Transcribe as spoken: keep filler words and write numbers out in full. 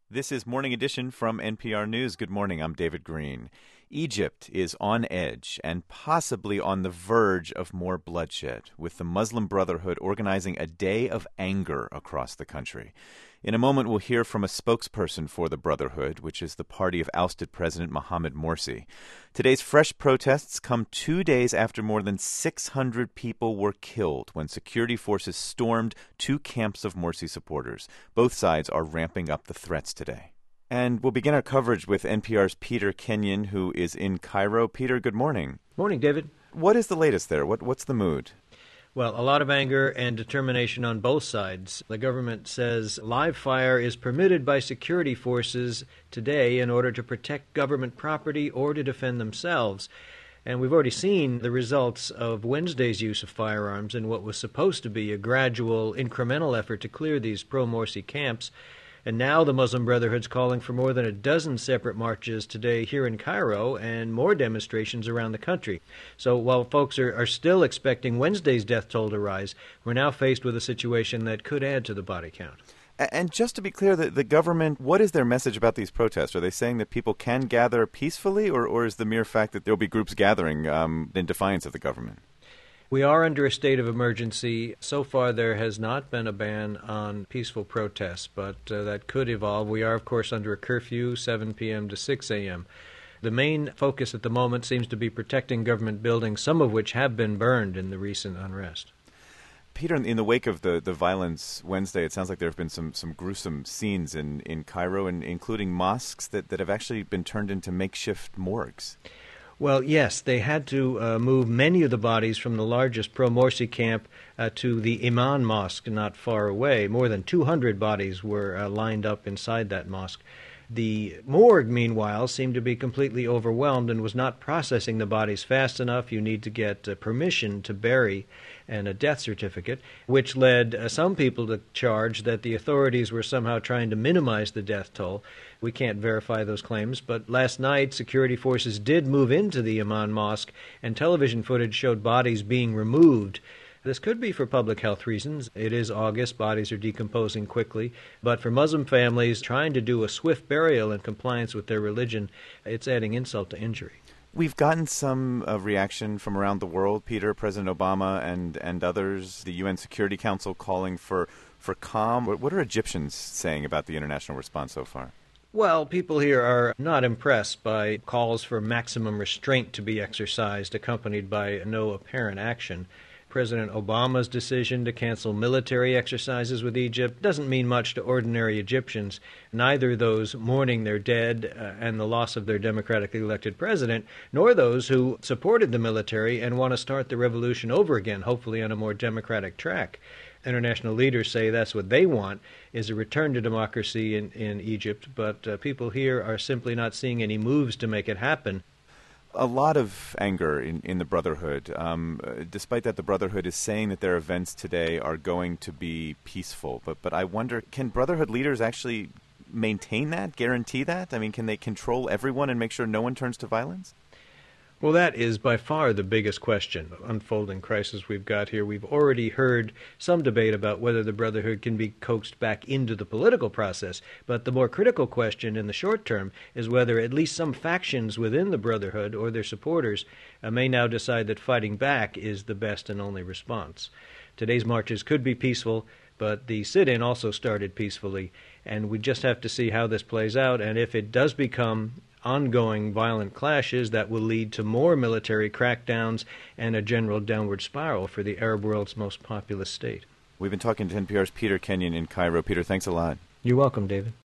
This is Morning Edition from N P R News. Good morning, I'm David Green. Egypt is on edge and possibly on the verge of more bloodshed, with the Muslim Brotherhood organizing a day of anger across the country. In a moment, we'll hear from a spokesperson for the Brotherhood, which is the party of ousted President Mohamed Morsi. Today's fresh protests come two days after more than six hundred people were killed when security forces stormed two camps of Morsi supporters. Both sides are ramping up the threats today. And we'll begin our coverage with N P R's Peter Kenyon, who is in Cairo. Peter, good morning. Morning, David. What is the latest there? What What's the mood? Well, a lot of anger and determination on both sides. The government says live fire is permitted by security forces today in order to protect government property or to defend themselves. And we've already seen the results of Wednesday's use of firearms in what was supposed to be a gradual, incremental effort to clear these pro-Morsi camps. And now the Muslim Brotherhood's calling for more than a dozen separate marches today here in Cairo and more demonstrations around the country. So while folks are, are still expecting Wednesday's death toll to rise, we're now faced with a situation that could add to the body count. And just to be clear, the, the government, what is their message about these protests? Are they saying that people can gather peacefully, or, or is the mere fact that there will be groups gathering um, in defiance of the government? We are under a state of emergency. So far, there has not been a ban on peaceful protests, but uh, that could evolve. We are, of course, under a curfew, seven p.m. to six a.m. The main focus at the moment seems to be protecting government buildings, some of which have been burned in the recent unrest. Peter, in the wake of the, the violence Wednesday, it sounds like there have been some, some gruesome scenes in, in Cairo, and including mosques that, that have actually been turned into makeshift morgues. Well, yes, they had to uh, move many of the bodies from the largest pro-Morsi camp uh, to the Iman Mosque not far away. More than two hundred bodies were uh, lined up inside that mosque. The morgue, meanwhile, seemed to be completely overwhelmed and was not processing the bodies fast enough. You need to get uh, permission to bury and a death certificate, which led uh, some people to charge that the authorities were somehow trying to minimize the death toll. We can't verify those claims, but last night security forces did move into the Iman Mosque, and television footage showed bodies being removed. This could be for public health reasons. It is August, bodies are decomposing quickly, but for Muslim families trying to do a swift burial in compliance with their religion, it's adding insult to injury. We've gotten some uh, reaction from around the world, Peter, President Obama and, and others, the U N Security Council calling for, for calm. What, what are Egyptians saying about the international response so far? Well, people here are not impressed by calls for maximum restraint to be exercised, accompanied by no apparent action. President Obama's decision to cancel military exercises with Egypt doesn't mean much to ordinary Egyptians, neither those mourning their dead uh, and the loss of their democratically elected president, nor those who supported the military and want to start the revolution over again, hopefully on a more democratic track. International leaders say that's what they want, is a return to democracy in, in Egypt, but uh, people here are simply not seeing any moves to make it happen. A lot of anger in, in the Brotherhood. Um, uh, despite that, the Brotherhood is saying that their events today are going to be peaceful. But but I wonder, can Brotherhood leaders actually maintain that, guarantee that? I mean, can they control everyone and make sure no one turns to violence? Well, that is by far the biggest question, the unfolding crisis we've got here. We've already heard some debate about whether the Brotherhood can be coaxed back into the political process, but the more critical question in the short term is whether at least some factions within the Brotherhood or their supporters uh, may now decide that fighting back is the best and only response. Today's marches could be peaceful, but the sit-in also started peacefully, and we just have to see how this plays out, and if it does become ongoing violent clashes, that will lead to more military crackdowns and a general downward spiral for the Arab world's most populous state. We've been talking to N P R's Peter Kenyon in Cairo. Peter, thanks a lot. You're welcome, David.